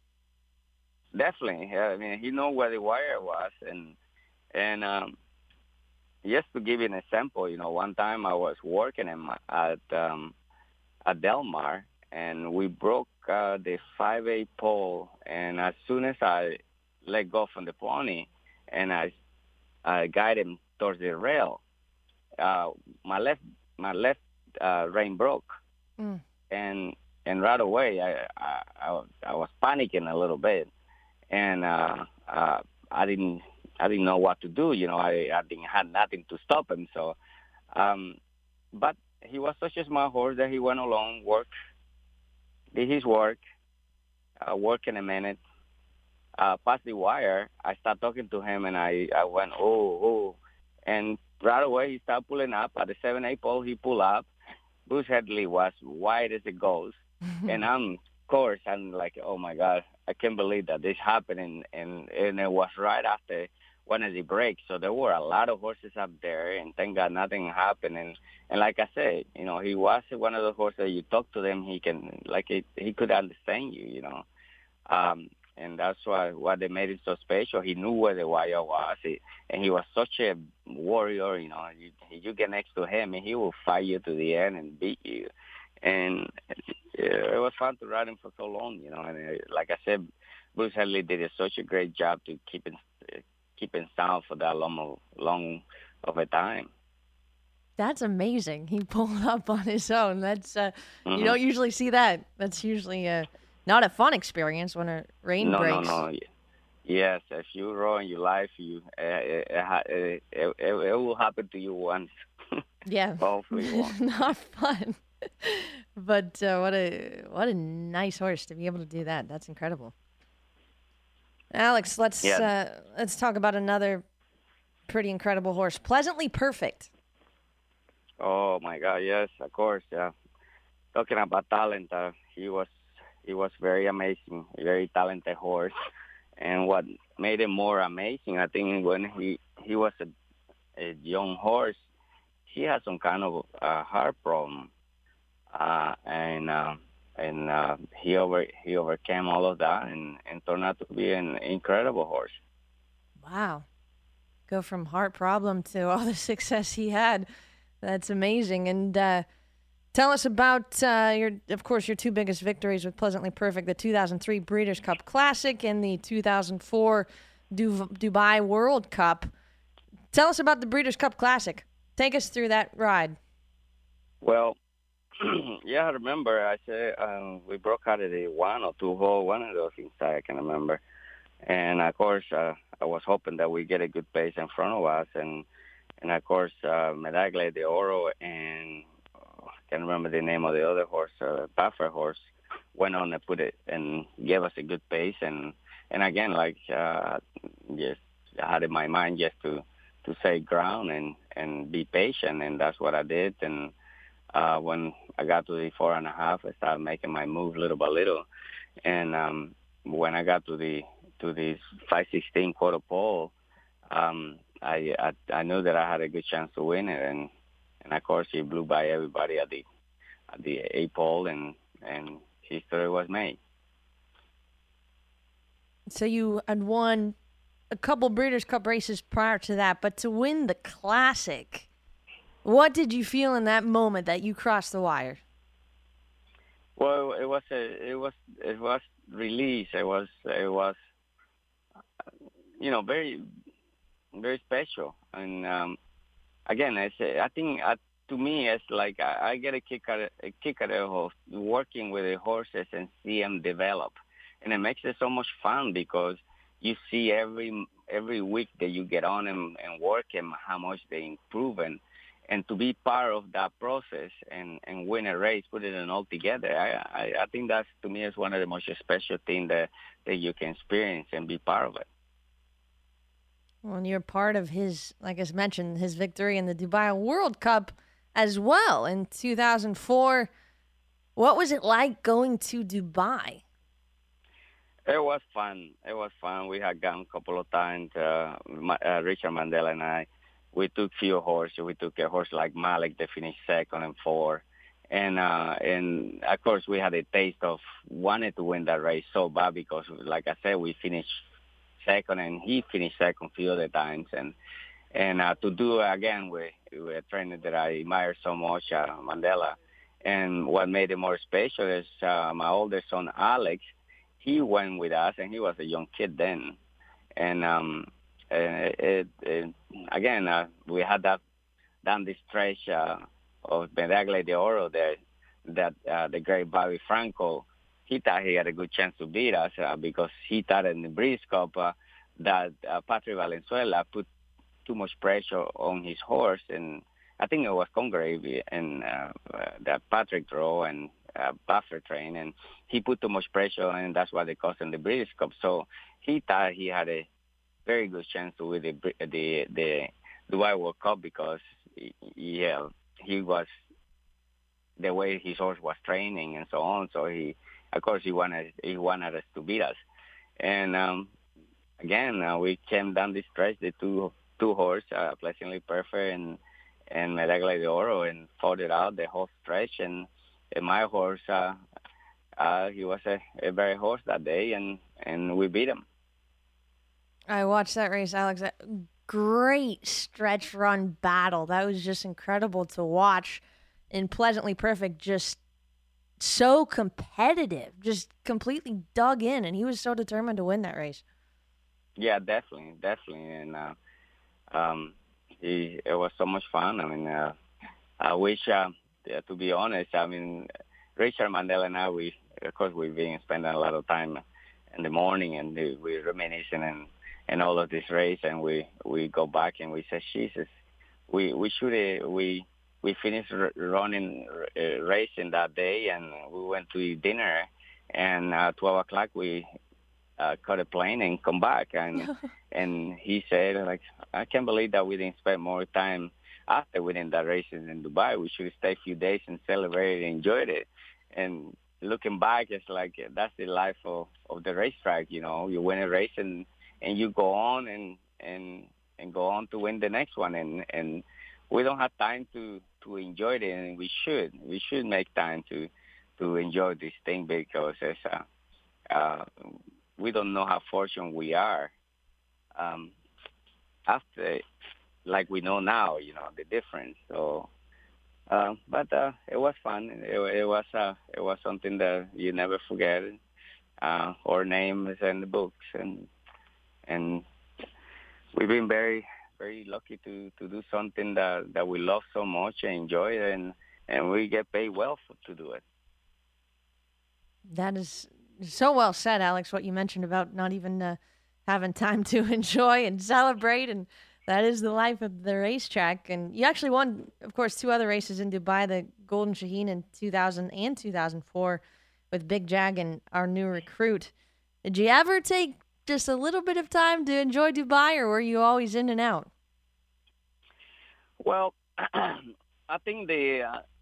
Definitely. Yeah, I mean, he knew where the wire was. And, and um, just to give you an example, you know, one time I was working in my, at, um, at Del Mar, and we broke uh, the five eight pole, and as soon as I let go from the pony and I, I guided him towards the rail, uh, my left my left uh, rein broke, mm. and and right away I, I I I was panicking a little bit, and uh, uh, I didn't I didn't know what to do. You know, I I didn't had nothing to stop him. So, um, but he was such a smart horse that he went along, worked. Did his work, uh, work in a minute, uh, passed the wire. I started talking to him, and I, I went, oh, oh. And right away, he started pulling up. At the seven eight pole, he pulled up. Bruce Headley was wide as it goes. And I'm, of course, I'm like, oh, my God, I can't believe that this happened. And, and, and it was right after one of the breaks. So there were a lot of horses up there, and thank God nothing happened. And, and like I said, you know, he was one of the horses that you talk to them, he can, like, it, he could understand you, you know. Um, and that's why, why they made it so special. He knew where the wire was, he, and he was such a warrior, you know. You, you get next to him, and he will fight you to the end and beat you. And it was fun to ride him for so long, you know. And like I said, Bruce Headley did a, such a great job to keep it keeping sound for that long, long of a time. That's amazing. He pulled up on his own. That's uh, Mm-hmm. you don't usually see that. That's usually uh, not a fun experience when a rain No, breaks. no, no. Yes, if you ruin your life, you uh, it, it, it, it, it will happen to you once. Yeah, Hopefully, it won't. not fun. But uh, what a what a nice horse to be able to do that. That's incredible. Alex, let's Yeah. uh, let's talk about another pretty incredible horse, Pleasantly Perfect. Oh my God, yes, of course. Yeah. Talking about talent, uh, he was he was very amazing, very talented horse. And what made him more amazing, I think, when he he was a, a young horse, he had some kind of uh, heart problem, uh, and uh, and uh, he over he overcame all of that and, and turned out to be an incredible horse. Wow. Go from heart problem to all the success he had. That's amazing. And uh, tell us about, uh, your, of course, your two biggest victories with Pleasantly Perfect, the two thousand three Breeders' Cup Classic and the two thousand four du- Dubai World Cup. Tell us about the Breeders' Cup Classic. Take us through that ride. Well, yeah, I remember. I said um, we broke out of the one or two hole, one of those inside, I can remember. And of course, uh, I was hoping that we get a good pace in front of us, and and of course, uh, Medaglia de Oro and uh, I can't remember the name of the other horse, uh, Buffer horse, went on and put it and gave us a good pace. And and again, like uh, just I had in my mind just to to save ground and and be patient, and that's what I did. And uh, when I got to the four and a half, I started making my move little by little. And um, when I got to the to the five sixteen quarter pole, um, I, I I knew that I had a good chance to win it, and and of course he blew by everybody at the at the eight pole, and and history was made. So you had won a couple Breeders' Cup races prior to that, but to win the Classic, what did you feel in that moment that you crossed the wire? Well, it was a, it was it was release. It was it was you know very very special. And um, again, it's, I think uh, to me it's like I, I get a kick out of, a kick out of working with the horses and see them develop, and it makes it so much fun because you see every every week that you get on them and work them how much they improve, and and to be part of that process and, and win a race, put it in all together, I, I I think that's to me is one of the most special things that that you can experience and be part of it. Well, and you're part of his, like I mentioned, his victory in the Dubai World Cup as well in two thousand four. What was it like going to Dubai? It was fun. It was fun. We had gone a couple of times. Uh, uh, Richard Mandela and I, we took few horses. We took a horse like Malik that finished second and four. And, uh, and of course, we had a taste of wanting to win that race so bad because, like I said, we finished second and he finished second a few other times. And and uh, to do it again with, with a trainer that I admire so much, uh, Mandela. And what made it more special is uh, my older son, Alex, he went with us, and he was a young kid then. And um, it, it, again, uh, we had that down the stretch uh, of Medaglia de Oro there that uh, the great Bobby Franco, he thought he had a good chance to beat us uh, because he thought in the Breeders' Cup uh, that uh, Patrick Valenzuela put too much pressure on his horse. And I think it was Congreve and uh, uh, that Patrick drove and uh, Buffer train, and he put too much pressure, and that's why they cost him the Breeders' Cup. So he thought he had a very good chance to win the the the Dubai World Cup because yeah, he was the way his horse was training and so on. So he, of course, he wanted he wanted us to beat us. And um, again, uh, we came down the stretch, the two two horse, uh, Pleasantly Perfect and and Medaglia de Oro, and fought it out the whole stretch. And, and my horse, uh, uh, he was a, a very horse that day, and, and we beat him. I watched that race, Alex. That great stretch run battle. That was just incredible to watch. And Pleasantly Perfect, just so competitive, just completely dug in, and he was so determined to win that race. Yeah, definitely, definitely. And uh, um, he, it was so much fun. I mean, uh, I wish, uh, yeah, to be honest, I mean, Richard Mandela and I, we, of course, we've been spending a lot of time in the morning, and we're reminiscing and, and all of this race, and we, we go back and we say, Jesus, we we should uh, we we finished r- running uh, racing that day, and we went to eat dinner, and at twelve o'clock we uh, caught a plane and come back, and and he said, like, I can't believe that we didn't spend more time after winning that race in Dubai. We should stay a few days and celebrate and enjoyed it. And looking back, it's like that's the life of, of the racetrack. You know, you win a race and, and you go on and, and and go on to win the next one. And, and we don't have time to, to enjoy it, and we should. We should make time to to enjoy this thing because it's, uh, uh, we don't know how fortunate we are. Um, after. Like we know now, you know, the difference. So, uh, but uh, it was fun. It, it was uh, it was something that you never forget. Uh, our name is in the books, and and we've been very very lucky to, to do something that, that we love so much and enjoy, and and we get paid well for, to do it. That is so well said, Alex. What you mentioned about not even uh, having time to enjoy and celebrate, and that is the life of the racetrack. And you actually won, of course, two other races in Dubai, the Golden Shaheen in two thousand and two thousand four with Big Jag and our new recruit. Did you ever take just a little bit of time to enjoy Dubai, or were you always in and out? Well, I think the,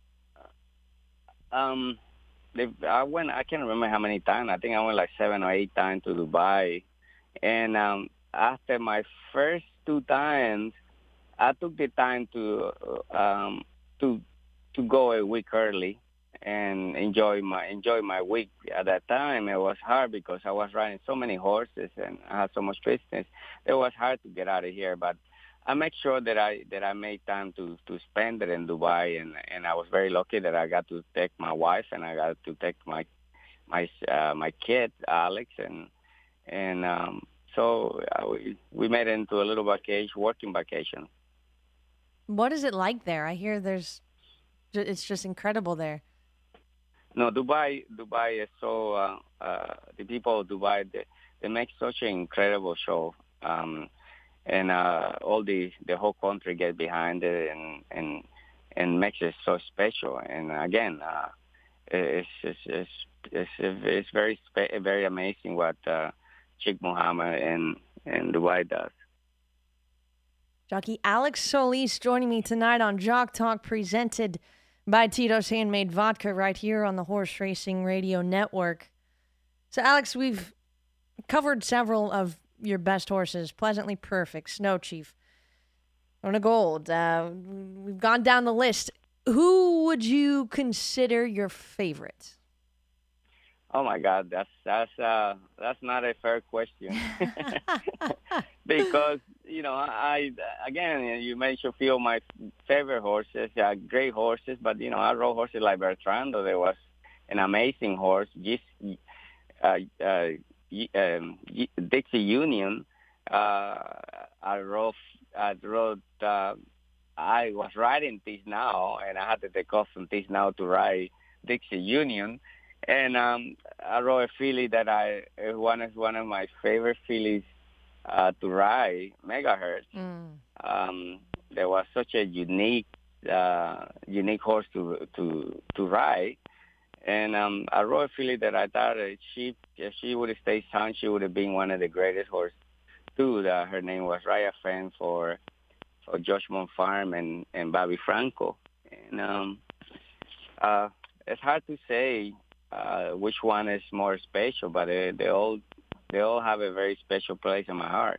uh, um, the, I went, I can't remember how many times. I think I went like seven or eight times to Dubai. And um, after my first two times, I took the time to um, to to go a week early and enjoy my enjoy my week. At that time, it was hard because I was riding so many horses and I had so much business. It was hard to get out of here, but I make sure that I that I made time to, to spend it in Dubai, and, and I was very lucky that I got to take my wife and I got to take my my uh, my kid Alex, and and um, so uh, we we made it into a little vacation, working vacation. What is it like there? I hear there's, it's just incredible there. No, Dubai, Dubai is so, uh, uh, the people of Dubai, they, they make such an incredible show. Um, and uh, all the, the whole country gets behind it and, and, and makes it so special. And again, uh, it's, it's, it's, it's, it's very, very amazing what uh, Sheikh Mohammed and, and Dubai does. Jockey Alex Solis joining me tonight on Jock Talk, presented by Tito's Handmade Vodka right here on the Horse Racing Radio Network. So, Alex, we've covered several of your best horses, Pleasantly Perfect, Snow Chief, Ona Gold. Uh, we've gone down the list. Who would you consider your favorite? Oh my God, that's that's uh, that's not a fair question because you know I again you mentioned a few of my favorite horses, yeah, great horses, but you know I rode horses like Bertrando. There was an amazing horse, G- uh, uh, um, Dixie Union. Uh, I rode, I rode. Uh, I was riding this now, and I had to take off from this now to ride Dixie Union. And um, I rode a filly that I one is one of my favorite fillies uh, to ride, Megahertz. Mm. Um, there was such a unique, uh, unique horse to to to ride, and um, I rode a filly that I thought that she, if she would have stayed sound, she would have been one of the greatest horses too. That her name was Raya Fan for for Judgment Farm and and Bobby Franco, and um, uh, it's hard to say. Uh, which one is more special, but they, they all they all have a very special place in my heart.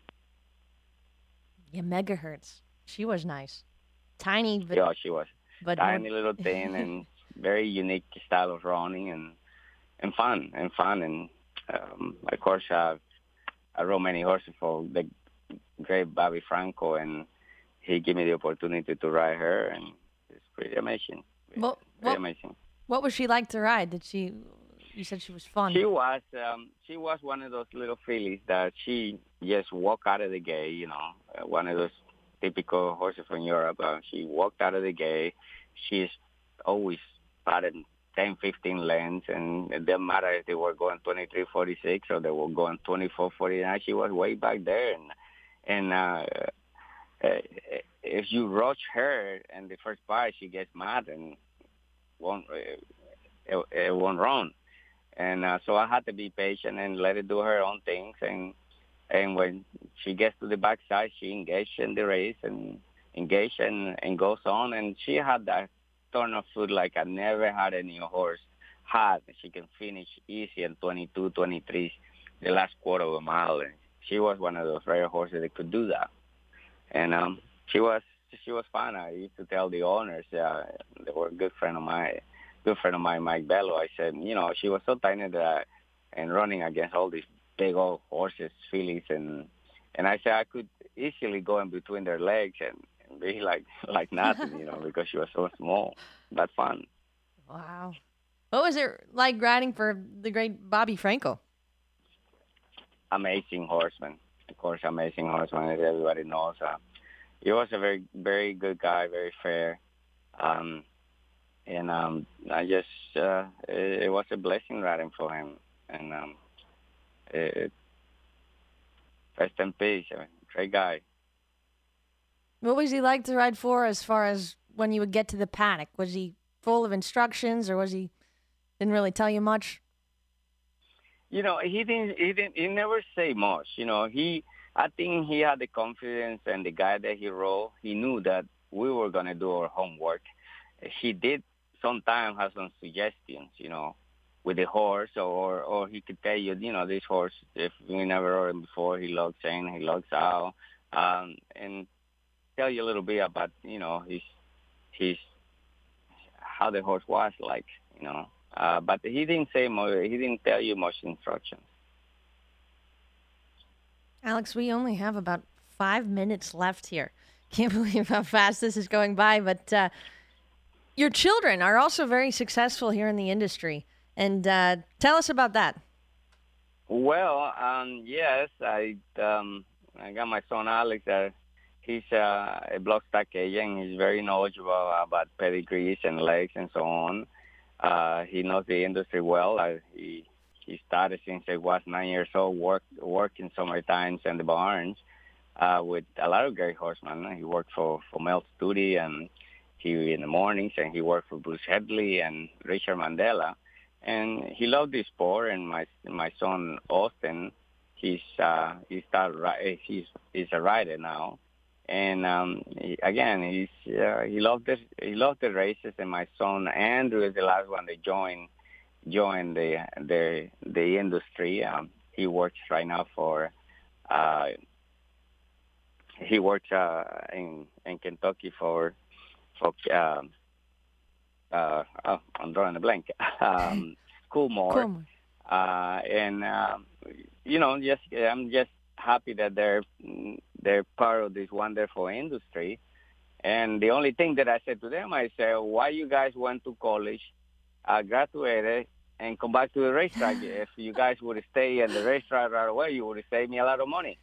Yeah, Megahertz. She was nice. Tiny, but... Yeah, she was. But Tiny more... little thing and very unique style of running and and fun and fun. And, um, of course, uh, I rode many horses for the great Bobby Franco, and he gave me the opportunity to ride her, and it's pretty amazing. Well, pretty well, amazing. What was she like to ride? Did she? You said she was fun. She was. Um, she was one of those little fillies that she just walked out of the gate. You know, uh, one of those typical horses from Europe. Uh, she walked out of the gate. she's always batted ten, fifteen lengths, and it didn't matter if they were going twenty-three forty-six or they were going twenty-four forty-nine. She was way back there, and and uh, uh, if you rush her in the first part, she gets mad and won't it, it won't run. And uh, so I had to be patient and let her do her own things. And and when she gets to the backside, she engaged in the race and engaged and, and goes on. And she had that turn of foot like I never had any horse had. She can finish easy in twenty-two, twenty-three, the last quarter of a mile. And she was one of those rare horses that could do that. And um, she was she was fun. I used to tell the owners, uh, they were a good friend of mine, good friend of mine, Mike Bello. I said, you know, she was so tiny that I, and running against all these big old horses, fillies, and and I said I could easily go in between their legs and, and be like like nothing, you know, because she was so small, but fun. Wow. What was it like riding for the great Bobby Franco? Amazing horseman. Of course, amazing horseman, as everybody knows. Uh, he was a very, very good guy, very fair. Um, and um, I just, uh, it, it was a blessing riding for him. And um, it, rest in peace, I mean, great guy. What was he like to ride for as far as when you would get to the paddock? Was he full of instructions, or was he didn't really tell you much? You know, he didn't. He didn't. He never say much. You know, he. I think he had the confidence, and the guy that he rode, he knew that we were gonna do our homework. He did sometimes have some suggestions. You know, with the horse, or or he could tell you, you know, this horse, if we never rode him before, he looks in, he looks out, um, and tell you a little bit about, you know, his his how the horse was like, you know. Uh, but he didn't say more. He didn't tell you much instructions. Alex, we only have about five minutes left here. Can't believe how fast this is going by. But uh, your children are also very successful here in the industry. And uh, tell us about that. Well, um, yes, I um, I got my son Alex. Uh, he's uh, a block stock agent. He's very knowledgeable about pedigrees and legs and so on. Uh, he knows the industry well. Uh, he he started since he was nine years old, work, working summer times in the barns uh, with a lot of great horsemen. He worked for, for Mel Studi, and he in the mornings, and he worked for Bruce Headley and Richard Mandela. And he loved the sport. And my my son Austin, he's uh, he started he's he's a rider now. And um, he, again, he's uh, he loved the he loved the races. And my son Andrew is the last one that joined joined the the the industry. Um, he works right now for uh, he works uh, in in Kentucky for for uh, uh, oh, I'm drawing a blank. um, Coolmore, Coolmore. Uh, and uh, you know, just I'm just happy that they're they're part of this wonderful industry. And the only thing that I said to them, I said, why you guys went to college, uh, graduated, and come back to the racetrack? If you guys would stay at the racetrack right away, you would have saved me a lot of money.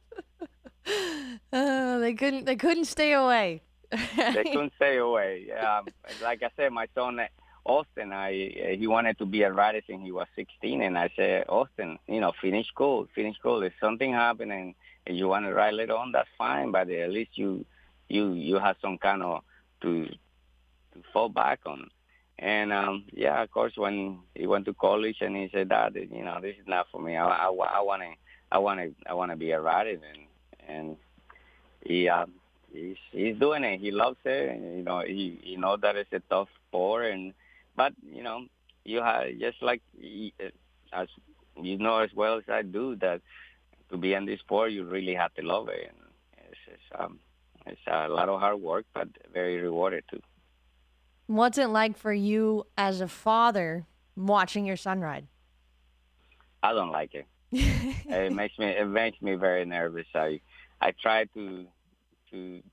Uh, they couldn't. They couldn't stay away. They couldn't stay away. Um, like I said, my son Austin, I he wanted to be a rider since he was sixteen, and I said, Austin, you know, finish school, finish school. If something happening and you want to ride later on, that's fine. But at least you you you have some kind of to to fall back on. And um, yeah, of course, when he went to college and he said, Dad, you know, this is not for me. I I want to I want to I want to be a rider, and and he. Uh, He's, he's doing it. He loves it. And, you know, he he knows that it's a tough sport, and but you know, you have just like as you know as well as I do that to be in this sport, you really have to love it, and it's it's, um, it's a lot of hard work, but very rewarded too. What's it like for you as a father watching your son ride? I don't like it. It makes me it makes me very nervous. I I try to. To,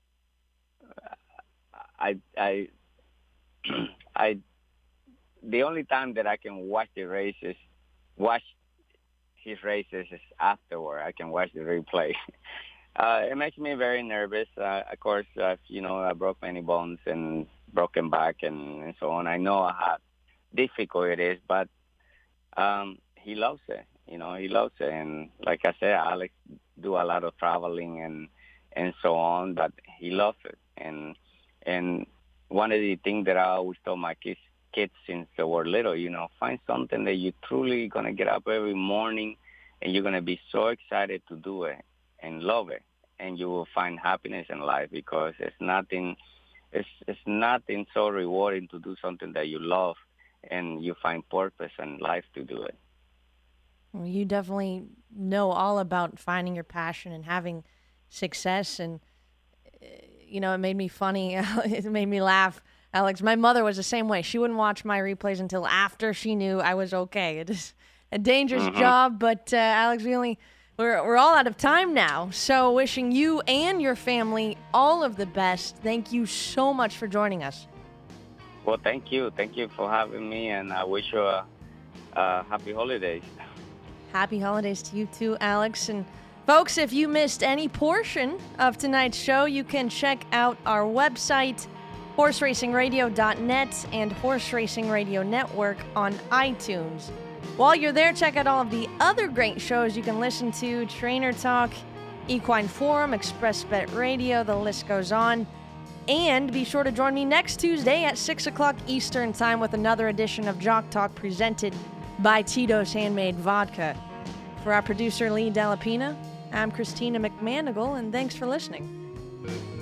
I I I the only time that I can watch the races, watch his races is afterward. I can watch the replay. Uh, it makes me very nervous. Uh, of course, uh, you know, I broke many bones, and broken back and, and so on. I know how difficult it is, but um, he loves it. You know, he loves it. And like I said, Alex do a lot of traveling and and so on, but he loves it. And and one of the things that I always tell my kids, kids since they were little, you know, find something that you're truly going to get up every morning and you're going to be so excited to do it and love it. And you will find happiness in life because it's nothing, it's, it's nothing so rewarding to do something that you love and you find purpose in life to do it. Well, you definitely know all about finding your passion and having success. And, you know, it made me funny. It made me laugh. Alex, my mother was the same way. She wouldn't watch my replays until after she knew I was okay. It is a dangerous mm-hmm. job, but uh, Alex, we only, we're, we're all out of time now. So wishing you and your family all of the best. Thank you so much for joining us. Well, thank you. Thank you for having me, and I wish you a, a happy holidays. Happy holidays to you too, Alex. And folks, if you missed any portion of tonight's show, you can check out our website, horse racing radio dot net and Horse Racing Radio Network on iTunes. While you're there, check out all of the other great shows you can listen to: Trainer Talk, Equine Forum, Express Bet Radio, the list goes on. And be sure to join me next Tuesday at six o'clock Eastern Time with another edition of Jock Talk presented by Tito's Handmade Vodka. For our producer, Lee Dellapina, I'm Christina McManigal, and thanks for listening.